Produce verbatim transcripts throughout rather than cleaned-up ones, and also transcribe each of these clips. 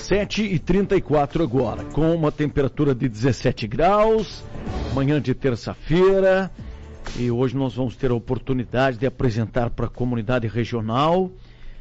sete e trinta e quatro agora, com uma temperatura de dezessete graus, manhã de terça-feira, e hoje nós vamos ter a oportunidade de apresentar para a comunidade regional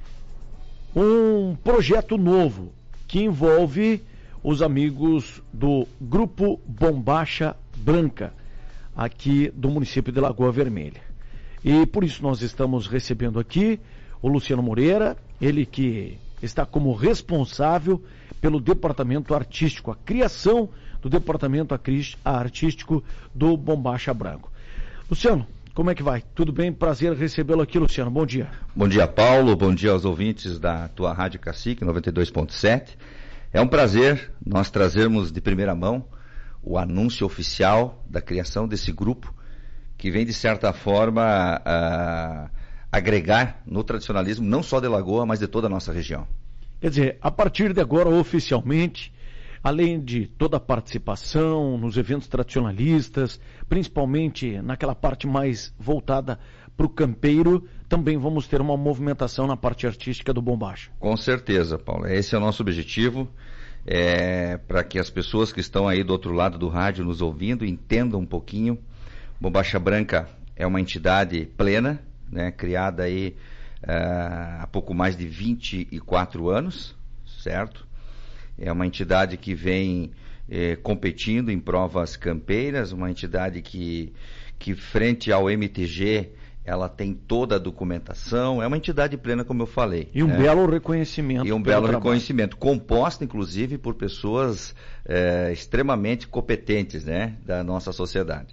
um projeto novo que envolve os amigos do Grupo Bombacha Branca, aqui do município de Lagoa Vermelha. E por isso nós estamos recebendo aqui o Luciano Moreira, ele que está como responsável pelo departamento artístico, a criação do departamento artístico do Bombacha Branco. Luciano, como é que vai? Tudo bem? Prazer recebê-lo aqui, Luciano. Bom dia. Bom dia, Paulo. Bom dia aos ouvintes da tua Rádio Cacique, noventa e dois ponto sete. É um prazer nós trazermos de primeira mão o anúncio oficial da criação desse grupo, que vem, de certa forma, a agregar no tradicionalismo, não só de Lagoa, mas de toda a nossa região. Quer dizer, a partir de agora, oficialmente, além de toda a participação nos eventos tradicionalistas, principalmente naquela parte mais voltada para o campeiro, também vamos ter uma movimentação na parte artística do Bombacha. Com certeza, Paulo. Esse é o nosso objetivo, é, para que as pessoas que estão aí do outro lado do rádio nos ouvindo entendam um pouquinho. Bombacha Branca é uma entidade plena, né, criada aí uh, há pouco mais de vinte e quatro anos, certo? É uma entidade que vem eh, competindo em provas campeiras, uma entidade que, que frente ao M T G, ela tem toda a documentação, é uma entidade plena, como eu falei. E um né? belo reconhecimento. E um belo trabalho. reconhecimento, composta, inclusive, por pessoas eh, extremamente competentes, né, da nossa sociedade.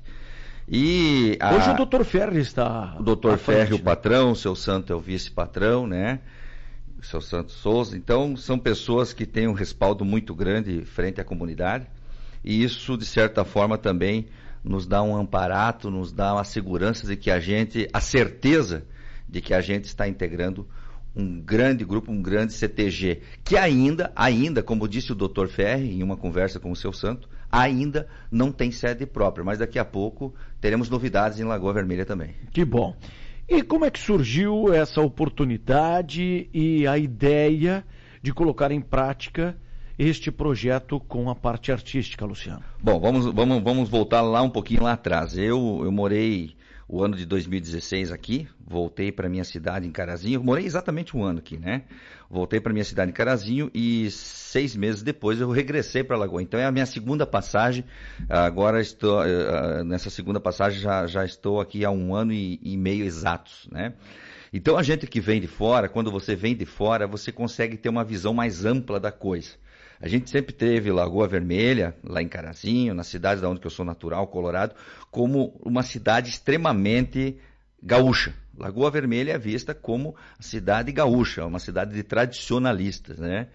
E a... Hoje o doutor Ferri está... O doutor Ferri, o patrão, o seu Santo é o vice-patrão, né? O seu Santo Souza. Então, são pessoas que têm um respaldo muito grande frente à comunidade. E isso, de certa forma, também nos dá um amparato, nos dá uma segurança de que a gente, a certeza de que a gente está integrando um grande grupo, um grande C T G, que ainda, ainda, como disse o doutor Ferri, em uma conversa com o seu Santo, ainda não tem sede própria, mas daqui a pouco teremos novidades em Lagoa Vermelha também. Que bom. E como é que surgiu essa oportunidade e a ideia de colocar em prática este projeto com a parte artística, Luciano? Bom, vamos, vamos, vamos voltar lá um pouquinho lá atrás. Eu, eu morei o ano de dois mil e dezesseis aqui, voltei para minha cidade em Carazinho, morei exatamente um ano aqui, né? Voltei para minha cidade em Carazinho e seis meses depois eu regressei para Lagoa. Então é a minha segunda passagem, agora estou, nessa segunda passagem já, já estou aqui há um ano e, e meio exatos, né? Então a gente que vem de fora, quando você vem de fora, você consegue ter uma visão mais ampla da coisa. A gente sempre teve Lagoa Vermelha, lá em Carazinho, na cidade da onde eu sou natural, Colorado, como uma cidade extremamente gaúcha. Lagoa Vermelha é vista como a cidade gaúcha, uma cidade de tradicionalistas, né?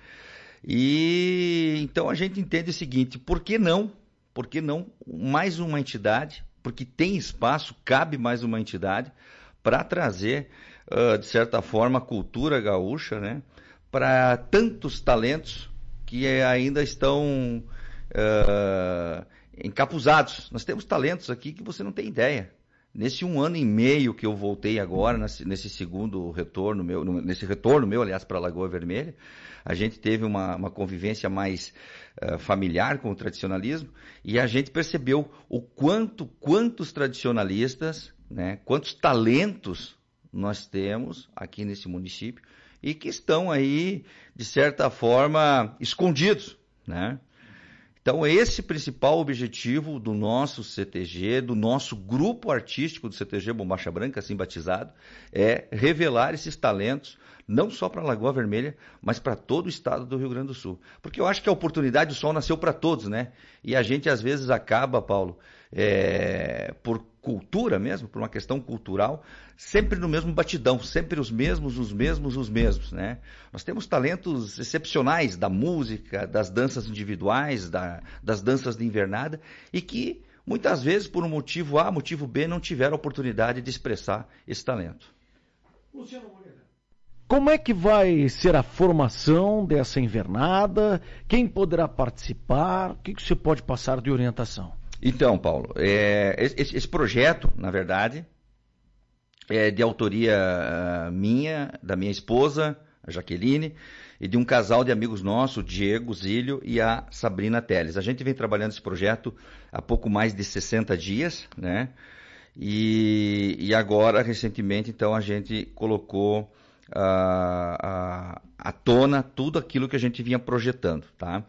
E então a gente entende o seguinte, por que não? Por que não mais uma entidade? Porque tem espaço, cabe mais uma entidade para trazer, uh, de certa forma, a cultura gaúcha, né? Para tantos talentos que ainda estão uh, encapuzados. Nós temos talentos aqui que você não tem ideia. Nesse um ano e meio que eu voltei agora, nesse, nesse segundo retorno meu, nesse retorno meu, aliás, para Lagoa Vermelha, a gente teve uma, uma convivência mais uh, familiar com o tradicionalismo e a gente percebeu o quanto, quantos tradicionalistas, né, quantos talentos nós temos aqui nesse município, e que estão aí, de certa forma, escondidos, né? Então, esse principal objetivo do nosso C T G, do nosso grupo artístico do C T G Bombacha Branca, assim batizado, é revelar esses talentos, não só para Lagoa Vermelha, mas para todo o estado do Rio Grande do Sul. Porque eu acho que a oportunidade, o sol nasceu para todos, né? E a gente, às vezes, acaba, Paulo, é, por cultura mesmo, por uma questão cultural, sempre no mesmo batidão, sempre os mesmos, os mesmos, os mesmos, né? Nós temos talentos excepcionais da música, das danças individuais, da, das danças de invernada, e que muitas vezes, por um motivo A, motivo B, não tiveram a oportunidade de expressar esse talento. Luciano Moreira, como é que vai ser a formação dessa invernada? Quem poderá participar? O que você pode passar de orientação? Então, Paulo, é, esse, esse projeto, na verdade, é de autoria minha, da minha esposa, a Jaqueline, e de um casal de amigos nossos, o Diego Zílio e a Sabrina Teles. A gente vem trabalhando esse projeto há pouco mais de sessenta dias, né? E, e agora, recentemente, então, a gente colocou à uh, uh, tona tudo aquilo que a gente vinha projetando, tá?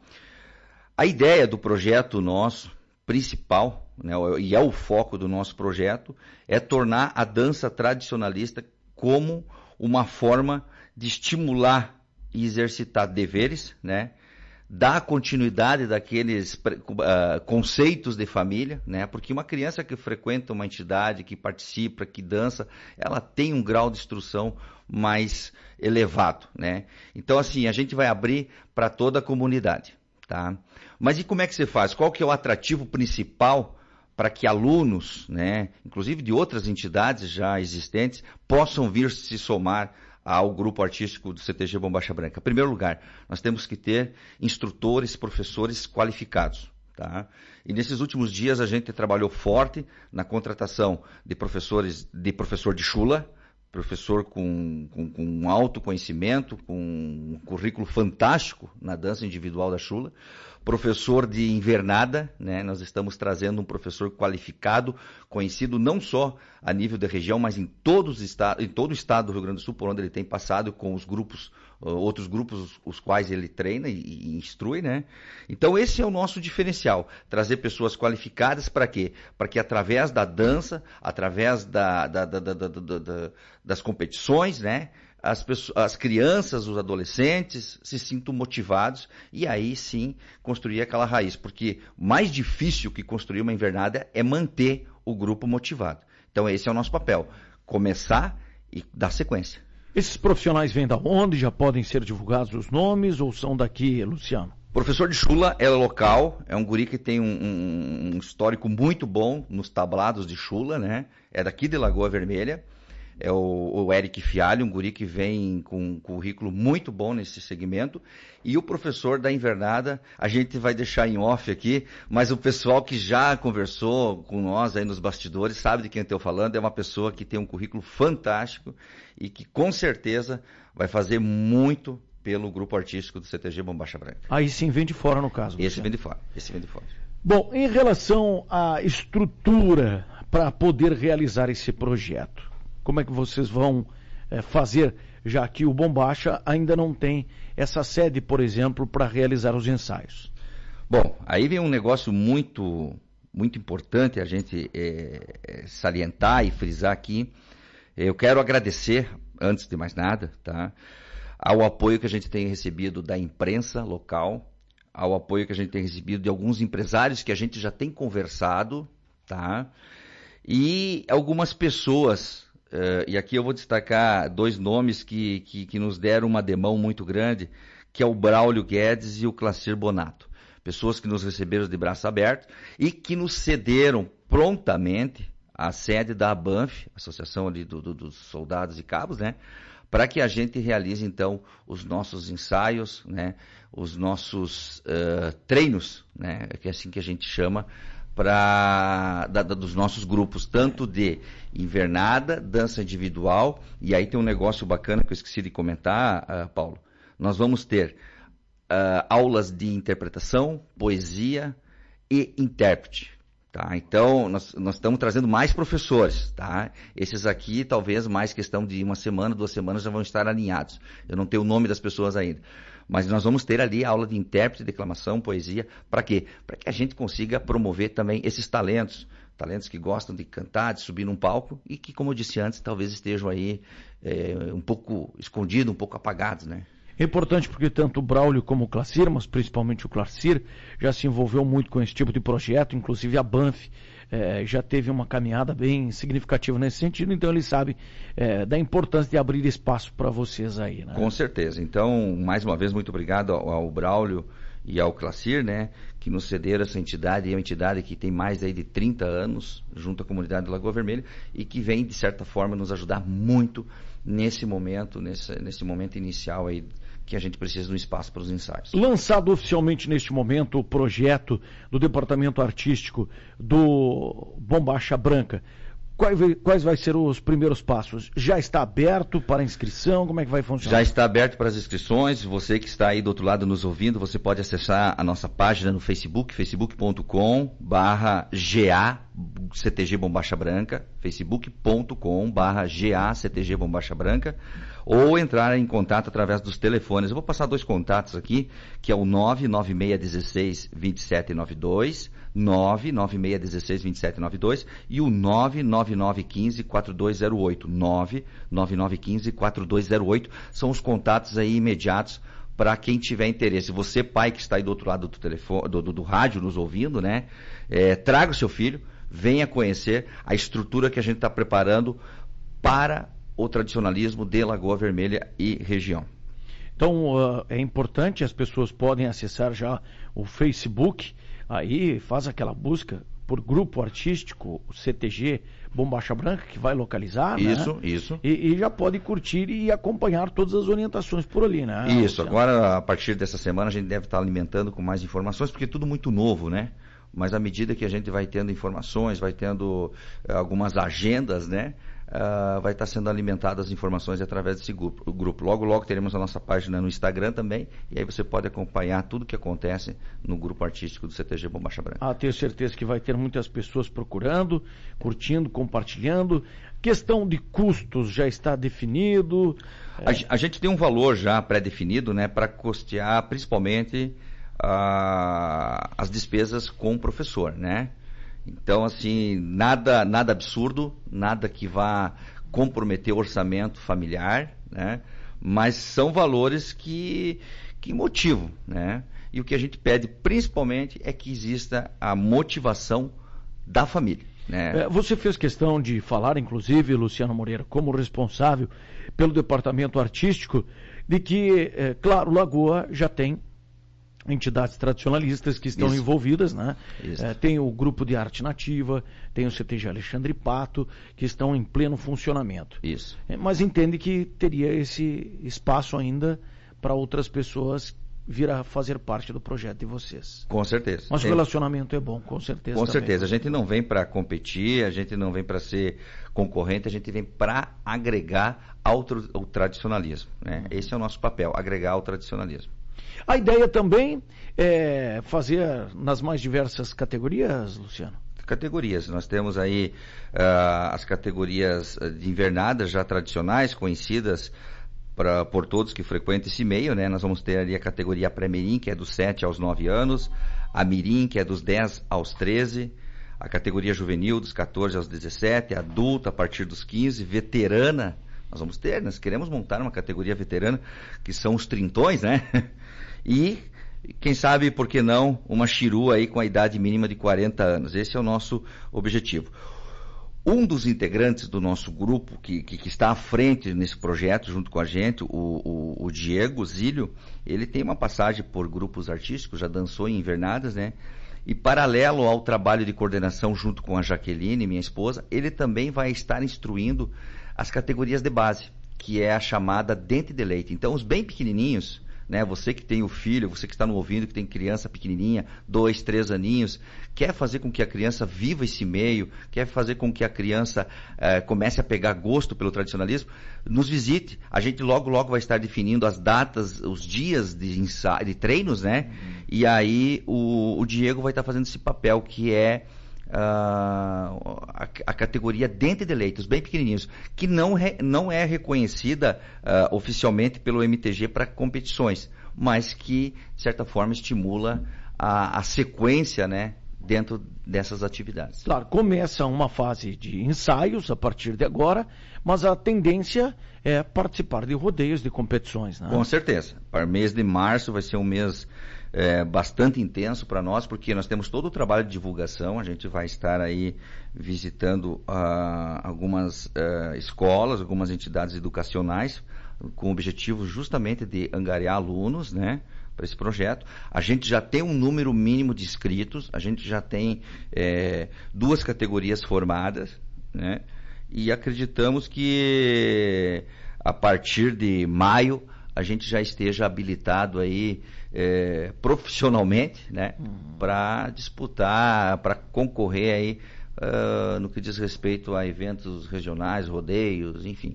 A ideia do projeto nosso, principal, né, e é o foco do nosso projeto, é tornar a dança tradicionalista como uma forma de estimular e exercitar deveres, né? Dar continuidade daqueles uh, conceitos de família, né? Porque uma criança que frequenta uma entidade, que participa, que dança, ela tem um grau de instrução mais elevado, né? Então, assim, a gente vai abrir para toda a comunidade, tá? Mas e como é que você faz? Qual que é o atrativo principal para que alunos, né, inclusive de outras entidades já existentes, possam vir se somar ao grupo artístico do C T G Bombacha Branca? Em primeiro lugar, nós temos que ter instrutores, professores qualificados, tá? E nesses últimos dias a gente trabalhou forte na contratação de professores, de professor de chula, professor com, com, com um alto conhecimento, com um currículo fantástico na dança individual da chula, professor de invernada, né? Nós estamos trazendo um professor qualificado, conhecido não só a nível da região, mas em, todos os estados, em todo o estado do Rio Grande do Sul, por onde ele tem passado, com os grupos, uh, outros grupos os, os quais ele treina e, e instrui, né? Então esse é o nosso diferencial, trazer pessoas qualificadas para quê? Para que através da dança, através da, da, da, da, da, da, da, das competições, né? As, pessoas, as crianças, os adolescentes se sintam motivados e aí sim construir aquela raiz, porque mais difícil que construir uma invernada é manter o grupo motivado. Então esse é o nosso papel, começar e dar sequência. Esses profissionais vêm da onde? Já podem ser divulgados os nomes ou são daqui, Luciano? Professor de chula é local, é um guri que tem um, um, um histórico muito bom nos tablados de chula, né? É daqui de Lagoa Vermelha. É o, o Eric Fialho, um guri que vem com um currículo muito bom nesse segmento. E o professor da invernada, a gente vai deixar em off aqui, mas o pessoal que já conversou com nós aí nos bastidores sabe de quem eu estou falando. É uma pessoa que tem um currículo fantástico e que com certeza vai fazer muito pelo grupo artístico do C T G Bombacha Branca. Aí sim vem de fora no caso. Esse vem de fora, esse vem de fora. Bom, em relação à estrutura para poder realizar esse projeto, como é que vocês vão é, fazer, já que o Bombacha ainda não tem essa sede, por exemplo, para realizar os ensaios? Bom, aí vem um negócio muito, muito importante a gente é, é, salientar e frisar aqui. Eu quero agradecer, antes de mais nada, tá, ao apoio que a gente tem recebido da imprensa local, ao apoio que a gente tem recebido de alguns empresários que a gente já tem conversado, tá, e algumas pessoas. Uh, e aqui eu vou destacar dois nomes que, que, que nos deram uma demão muito grande, que é o Braulio Guedes e o Clacir Bonato. Pessoas que nos receberam de braço aberto e que nos cederam prontamente a sede da ABANF, Associação ali do, do, dos Soldados e Cabos, né? Para que a gente realize, então, os nossos ensaios, né? Os nossos uh, treinos, né? Que é assim que a gente chama, Pra, da, da, dos nossos grupos, tanto de invernada, dança individual, e aí tem um negócio bacana que eu esqueci de comentar, uh, Paulo. Nós vamos ter uh, aulas de interpretação, poesia e intérprete. Tá? Então, nós, nós estamos trazendo mais professores. Tá? Esses aqui, talvez, mais questão de uma semana, duas semanas, já vão estar alinhados. Eu não tenho o nome das pessoas ainda. Mas nós vamos ter ali aula de intérprete, declamação, poesia. Para quê? Para que a gente consiga promover também esses talentos. Talentos que gostam de cantar, de subir num palco e que, como eu disse antes, talvez estejam aí é, um pouco escondidos, um pouco apagados, né? É importante porque tanto o Braulio como o Clacir, mas principalmente o Clacir, já se envolveu muito com esse tipo de projeto, inclusive a BANF eh, já teve uma caminhada bem significativa nesse sentido, então ele sabe eh, da importância de abrir espaço para vocês aí, né? Com certeza. Então, mais uma vez, muito obrigado ao, ao Braulio e ao Clacir, né, que nos cederam essa entidade, é uma entidade que tem mais aí de trinta anos junto à comunidade de Lagoa Vermelha e que vem, de certa forma, nos ajudar muito nesse momento, nesse, nesse momento inicial aí, que a gente precisa de um espaço para os ensaios. Lançado oficialmente neste momento o projeto do Departamento Artístico do Bombacha Branca, quais, quais vai ser os primeiros passos? Já está aberto para inscrição? Como é que vai funcionar? Já está aberto para as inscrições. Você que está aí do outro lado nos ouvindo, você pode acessar a nossa página no Facebook, facebook ponto com barra G A C T G Bombacha Branca, facebook ponto com barra G A C T G Bombacha Branca, ou entrar em contato através dos telefones. Eu vou passar dois contatos aqui, que é o nove nove seis um seis, dois sete nove dois, nove nove seis um seis, dois sete nove dois e o nove nove nove um cinco, quatro dois zero oito, nove nove nove um cinco, quatro dois zero oito, são os contatos aí imediatos para quem tiver interesse. Você, pai que está aí do outro lado do telefone, do, do, do rádio nos ouvindo, né? É, traga o seu filho, venha conhecer a estrutura que a gente está preparando para o tradicionalismo de Lagoa Vermelha e região. Então, uh, é importante, as pessoas podem acessar já o Facebook, aí faz aquela busca por grupo artístico, o C T G Bombacha Branca, que vai localizar, isso, né? Isso, e, e já pode curtir e acompanhar todas as orientações por ali, né? Isso, agora, a partir dessa semana, a gente deve estar alimentando com mais informações, porque é tudo muito novo, né? Mas à medida que a gente vai tendo informações, vai tendo uh, algumas agendas, né? Uh, vai estar sendo alimentadas as informações através desse grupo, grupo. Logo, logo teremos a nossa página no Instagram também, e aí você pode acompanhar tudo que acontece no grupo artístico do C T G Bombacha Branca. Ah, tenho certeza que vai ter muitas pessoas procurando, curtindo, compartilhando. Questão de custos já está definido? A, é... a gente tem um valor já pré-definido, né, para custear principalmente uh, as despesas com o professor, né? Então, assim, nada, nada absurdo, nada que vá comprometer o orçamento familiar, né? Mas são valores que, que motivam, né? E o que a gente pede, principalmente, é que exista a motivação da família, né? É, você fez questão de falar, inclusive, Luciano Moreira, como responsável pelo departamento artístico, de que, é, claro, Lagoa já tem entidades tradicionalistas que estão Isso. envolvidas, né? É, tem o Grupo de Arte Nativa, tem o C T G Alexandre Pato, que estão em pleno funcionamento. Isso. É, mas entende que teria esse espaço ainda para outras pessoas vir a fazer parte do projeto de vocês. Com certeza. Mas tem... o relacionamento é bom, com certeza. Com também. certeza. A gente não vem para competir, a gente não vem para ser concorrente, a gente vem para agregar ao, ao tradicionalismo, né? Esse é o nosso papel, agregar ao tradicionalismo. A ideia também é fazer nas mais diversas categorias, Luciano? Categorias. Nós temos aí uh, as categorias de invernadas já tradicionais, conhecidas pra, por todos que frequentam esse meio, né? Nós vamos ter ali a categoria pré-mirim, que é dos sete aos nove anos, a mirim, que é dos dez aos treze, a categoria juvenil, dos quatorze aos dezessete, adulta a partir dos quinze, veterana. Nós vamos ter, nós queremos montar uma categoria veterana, que são os trintões, né? E, quem sabe, por que não, uma chiru aí com a idade mínima de quarenta anos. Esse é o nosso objetivo. Um dos integrantes do nosso grupo, que, que, que está à frente nesse projeto, junto com a gente, o, o, o Diego Zílio, ele tem uma passagem por grupos artísticos, já dançou em invernadas, né? E paralelo ao trabalho de coordenação junto com a Jaqueline, minha esposa, ele também vai estar instruindo as categorias de base, que é a chamada dente de leite. Então, os bem pequenininhos, né? Você que tem o filho, você que está no ouvindo, que tem criança pequenininha, dois, três aninhos, quer fazer com que a criança viva esse meio, quer fazer com que a criança eh, comece a pegar gosto pelo tradicionalismo, nos visite. A gente logo, logo vai estar definindo as datas, os dias de, ensaio, de treinos, né? Uhum. E aí o, o Diego vai estar fazendo esse papel que é Uh, a, a categoria dente de leite, os bem pequenininhos, que não, re, não é reconhecida uh, oficialmente pelo M T G para competições, mas que, de certa forma, estimula a, a sequência, né, dentro dessas atividades. Claro, começa uma fase de ensaios a partir de agora, mas a tendência é participar de rodeios, de competições, né? Com certeza. Para o mês de março vai ser um mês É, bastante intenso para nós, porque nós temos todo o trabalho de divulgação. A gente vai estar aí visitando uh, algumas uh, escolas, algumas entidades educacionais, com o objetivo justamente de angariar alunos, né, para esse projeto. A gente já tem um número mínimo de inscritos, a gente já tem é, duas categorias formadas, né, e acreditamos que a partir de maio a gente já esteja habilitado aí é, profissionalmente, né, uhum, para disputar, para concorrer aí uh, no que diz respeito a eventos regionais, rodeios, enfim.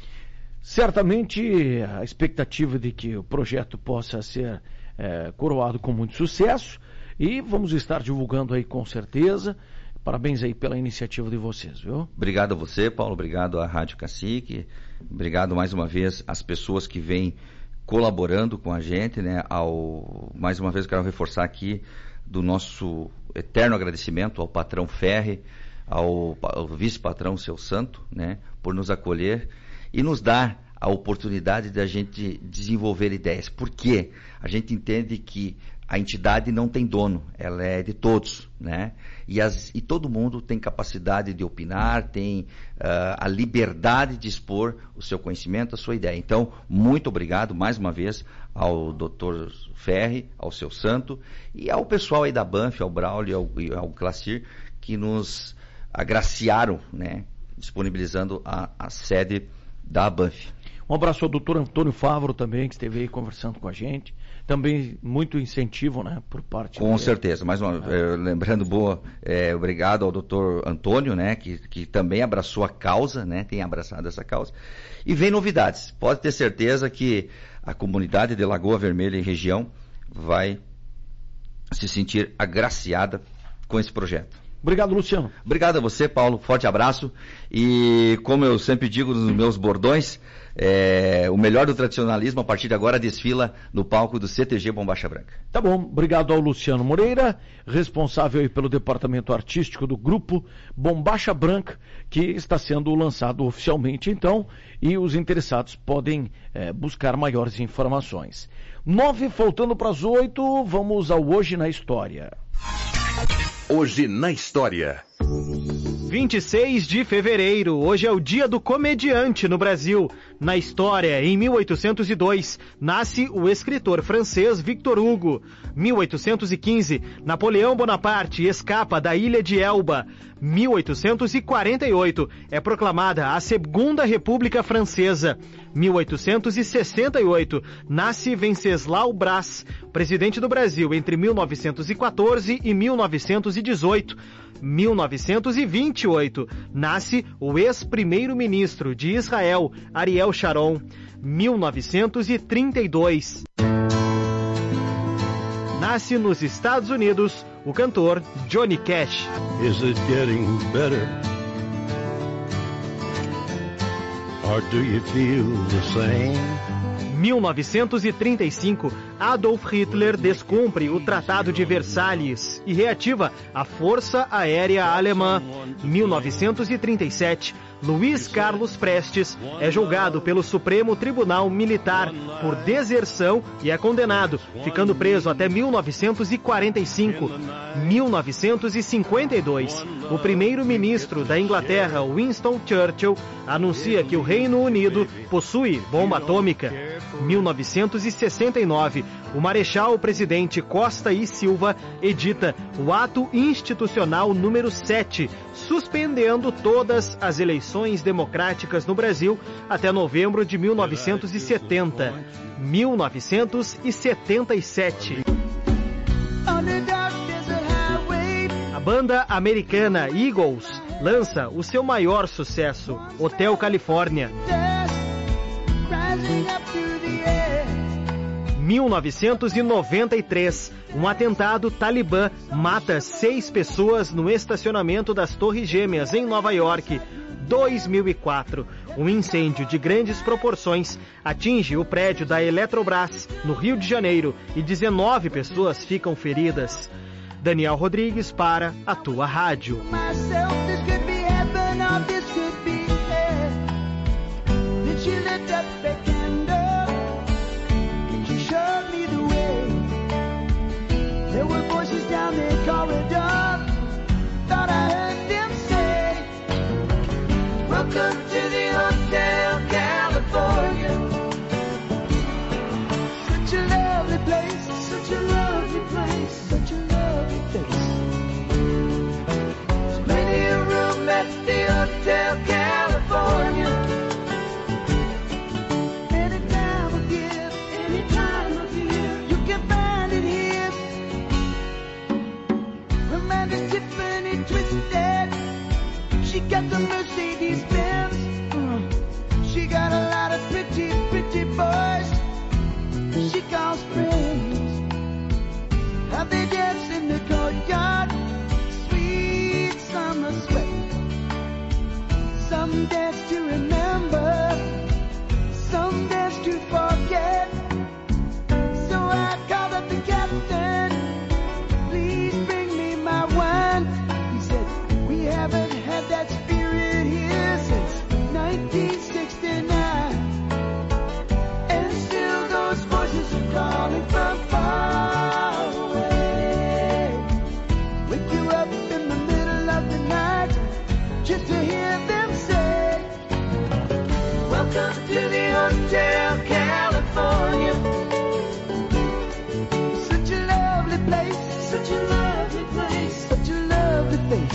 Certamente a expectativa de que o projeto possa ser é, coroado com muito sucesso e vamos estar divulgando aí com certeza. Parabéns aí pela iniciativa de vocês, viu? Obrigado a você, Paulo, obrigado à Rádio Cacique, obrigado mais uma vez às pessoas que vêm colaborando com a gente, né? Ao, mais uma vez quero reforçar aqui do nosso eterno agradecimento ao patrão Ferri, ao, ao vice-patrão Seu Santo, né? Por nos acolher e nos dar a oportunidade de a gente desenvolver ideias. Por quê? A gente entende que a entidade não tem dono, ela é de todos, né? E, as, e todo mundo tem capacidade de opinar, tem uh, a liberdade de expor o seu conhecimento, a sua ideia. Então, muito obrigado mais uma vez ao doutor Ferri, ao Seu Santo e ao pessoal aí da Banff, ao Braulio e ao, ao Classir, que nos agraciaram, né? Disponibilizando a, a sede da Banff. Um abraço ao doutor Antônio Favaro também, que esteve aí conversando com a gente. Também muito incentivo, né, por parte Com dele. certeza. Mais uma é. lembrando, boa, é, obrigado ao doutor Antônio, né, que, que também abraçou a causa, né, tem abraçado essa causa. E vem novidades. Pode ter certeza que a comunidade de Lagoa Vermelha e região vai se sentir agraciada com esse projeto. Obrigado, Luciano. Obrigado a você, Paulo. Forte abraço. E como eu sempre digo nos meus bordões, é, o melhor do tradicionalismo a partir de agora desfila no palco do C T G Bombacha Branca. Tá bom. Obrigado ao Luciano Moreira, responsável aí pelo departamento artístico do grupo Bombacha Branca, que está sendo lançado oficialmente então, e os interessados podem é, buscar maiores informações. Nove, faltando para as oito, vamos ao Hoje na História. Hoje na História. vinte e seis de fevereiro, hoje é o dia do comediante no Brasil. Na história, em mil oitocentos e dois, nasce o escritor francês Victor Hugo. mil oitocentos e quinze, Napoleão Bonaparte escapa da ilha de Elba. mil oitocentos e quarenta e oito, é proclamada a Segunda República Francesa. mil oitocentos e sessenta e oito, nasce Venceslau Braz, presidente do Brasil entre mil novecentos e quatorze e mil novecentos e dezoito. mil novecentos e vinte e oito, nasce o ex-primeiro-ministro de Israel, Ariel Sharon. mil novecentos e trinta e dois, nasce nos Estados Unidos o cantor Johnny Cash. Is it getting better? Or do you feel the same? mil novecentos e trinta e cinco, Adolf Hitler descumpre o Tratado de Versalhes e reativa a Força Aérea Alemã. mil novecentos e trinta e sete, Luiz Carlos Prestes é julgado pelo Supremo Tribunal Militar por deserção e é condenado, ficando preso até mil novecentos e quarenta e cinco. mil novecentos e cinquenta e dois, o primeiro-ministro da Inglaterra, Winston Churchill, anuncia que o Reino Unido possui bomba atômica. mil novecentos e sessenta e nove, o Marechal-Presidente Costa e Silva edita o Ato Institucional número sete, suspendendo todas as eleições democráticas no Brasil até novembro de mil novecentos e setenta. mil novecentos e setenta e sete. A banda americana Eagles lança o seu maior sucesso, Hotel California. mil novecentos e noventa e três, um atentado talibã mata seis pessoas no estacionamento das Torres Gêmeas, em Nova York. dois mil e quatro, um incêndio de grandes proporções atinge o prédio da Eletrobras, no Rio de Janeiro, e dezenove pessoas ficam feridas. Daniel Rodrigues para a tua rádio. There were voices down the corridor, thought I heard them say, welcome to the Hotel California. Such a lovely place, such a lovely place, such a lovely place. There's plenty of room at the Hotel California. Any time of year, any time of year, you can find it here. Tiffany twisted call springs. Happy days in the courtyard, sweet summer sweat. Some days to remember, some days to forget. So I called up the captain, please bring me my wine. He said, we haven't had that spirit here since nineteen sixty-nine. And still those voices are calling from far away. Wake you up in the middle of the night just to hear them say, welcome to the Hotel California. Such a lovely place, such a lovely place, such a lovely face.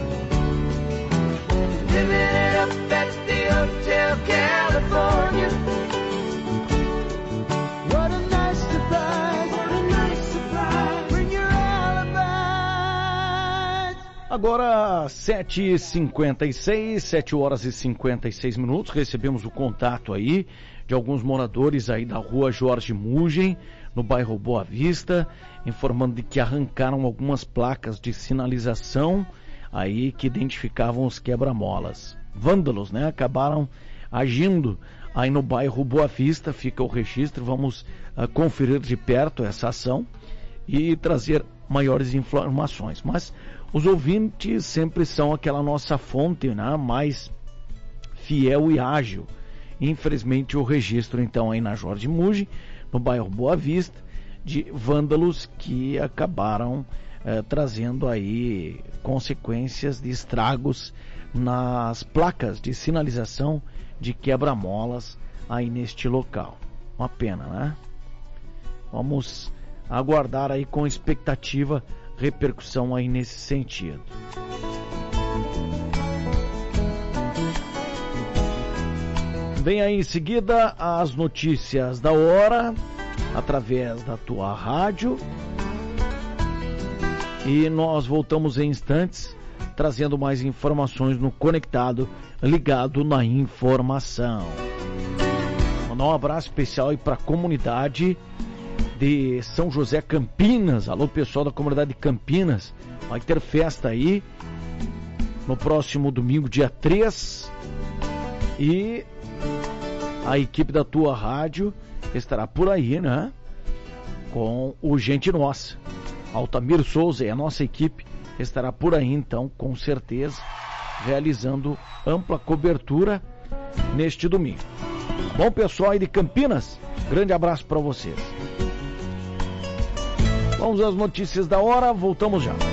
Living it up at the Hotel California. What a nice surprise, what a nice surprise. Bring your alibis. Agora, sete e cinquenta e seis, sete horas e cinquenta e seis minutos, recebemos o contato aí de alguns moradores aí da rua Jorge Mugem, no bairro Boa Vista, informando de que arrancaram algumas placas de sinalização aí que identificavam os quebra-molas. Vândalos, né? Acabaram agindo aí no bairro Boa Vista, fica o registro, vamos uh, conferir de perto essa ação e trazer maiores informações. Mas os ouvintes sempre são aquela nossa fonte, né, mais fiel e ágil. Infelizmente o registro então aí na Jorge Mugem, no bairro Boa Vista, de vândalos que acabaram eh, trazendo aí consequências de estragos nas placas de sinalização de quebra-molas aí neste local. Uma pena, né? Vamos aguardar aí com expectativa repercussão aí nesse sentido. Vem aí em seguida as notícias da hora, através da tua rádio. E nós voltamos em instantes, trazendo mais informações no Conectado, ligado na informação. Mandar um abraço especial aí para a comunidade de São José Campinas. Alô, pessoal da comunidade de Campinas. Vai ter festa aí no próximo domingo, dia três. E a equipe da tua rádio estará por aí, né? Com o Gente Nossa. Altamiro Souza e a nossa equipe estará por aí, então, com certeza, realizando ampla cobertura neste domingo. Bom, pessoal aí de Campinas, grande abraço para vocês. Vamos às notícias da hora, voltamos já.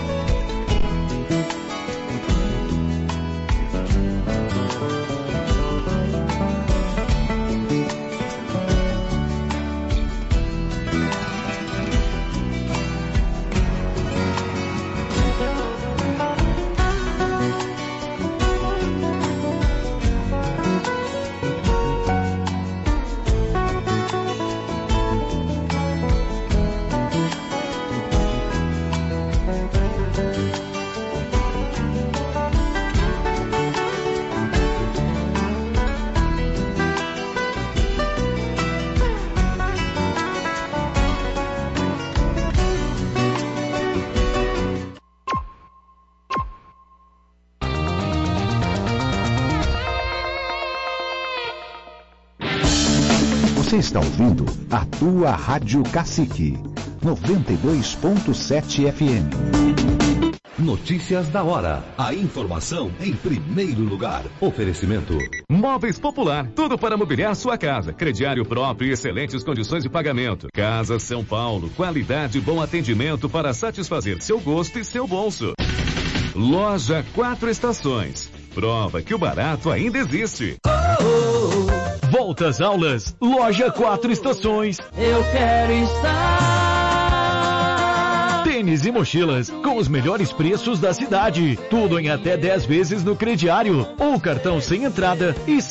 Você está ouvindo a tua Rádio Cacique, noventa e dois ponto sete F M. Notícias da hora. A informação em primeiro lugar. Oferecimento. Móveis Popular. Tudo para mobiliar sua casa. Crediário próprio e excelentes condições de pagamento. Casa São Paulo. Qualidade e bom atendimento para satisfazer seu gosto e seu bolso. Loja Quatro Estações. Prova que o barato ainda existe. Oh, oh, oh. Volta às aulas. Loja Quatro Estações. Eu quero estar. Tênis e mochilas com os melhores preços da cidade. Tudo em até dez vezes no crediário ou cartão sem entrada e